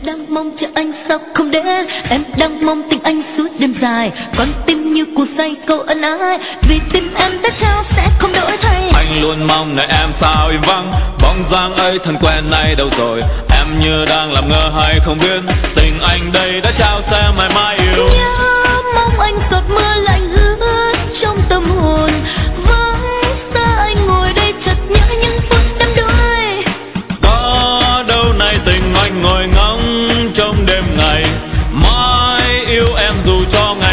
đang mong chờ anh sao không đến. Em đang mong tình anh suốt đêm dài, con tim như cuồng say câu ân ái, vì tim em đã trao sẽ không đổi thay. Anh luôn mong ngày em sao im vắng, bóng dáng ấy thân quen nay đâu rồi. Em như đang làm ngơ hay không biết, tình anh đây đã trao sẽ mãi mãi yêu. Nhớ mong anh giọt mưa lạnh ướt trong tâm hồn, vắng xa anh ngồi đây chợt nhớ những phút đắm đuối. Có đâu này tình anh ngồi ngóng trong đêm ngày, mãi yêu em dù cho ngày